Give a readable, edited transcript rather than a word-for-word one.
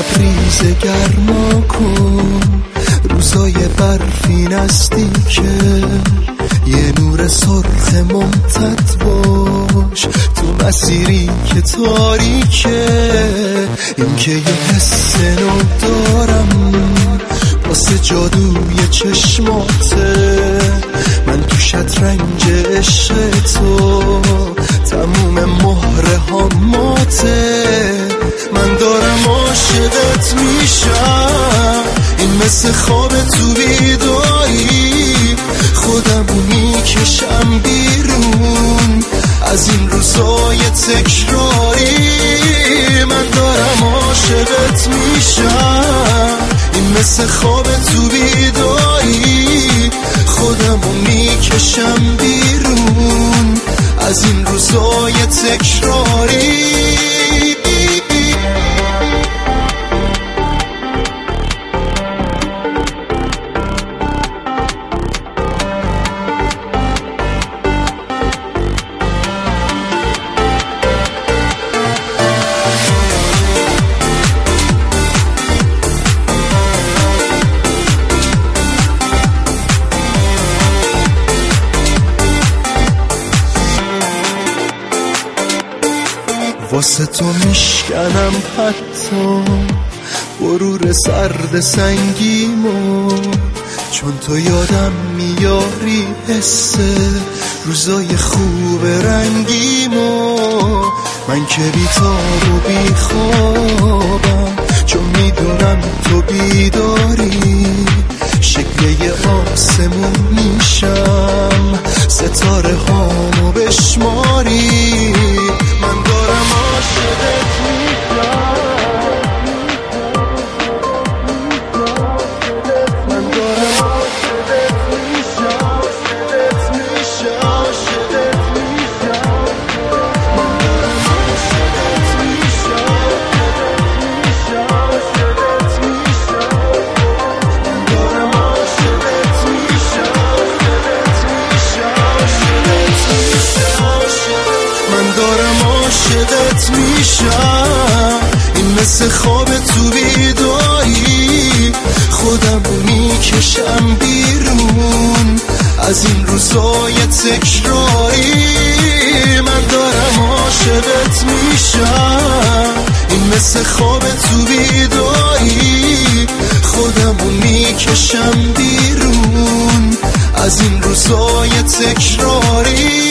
لبریز گرما کن، روزای برفی نزدیکه، یه نور سرخ ممتد باش تو مسیری که تاریکه. این که یه حس نو دارم واسه جادوی چشماته، من تو شطرنج عشق تو تموم مهره ها ماته. من دارم عاشقت میشم، این مثل خواب تو بیداری، خودمو میکشم بیرون از این روزای تکراری. من دارم عاشقت میشم، این مثل خواب تو بیداری، خودمو میکشم بیرون از این روزای تکراری. واسه تو میشکنم حتی غرور سرد سنگیمو، چون تو یادم میاری حس روزای خوب رنگیمو. من که بی‌تاب و بیخوابم چون میدونم تو بیداری، شکل آسمون میشم ستاره هامو بشماری. من دارم عاشقت میشم، من دارم عاشقت میشم، عاشقت میشم، عاشقت میشم، من دارم عاشقت میشم، عاشقت میشم، من دارم عاشقت میشم، من دارم عاشقت میشم، این مثل خواب تو بیداری، خودمو میکشم بیرون از این روزای تکراری. من دارم عاشقت میشم، این مثل خواب تو بیداری، خودمو میکشم بیرون از این روزای تکراری.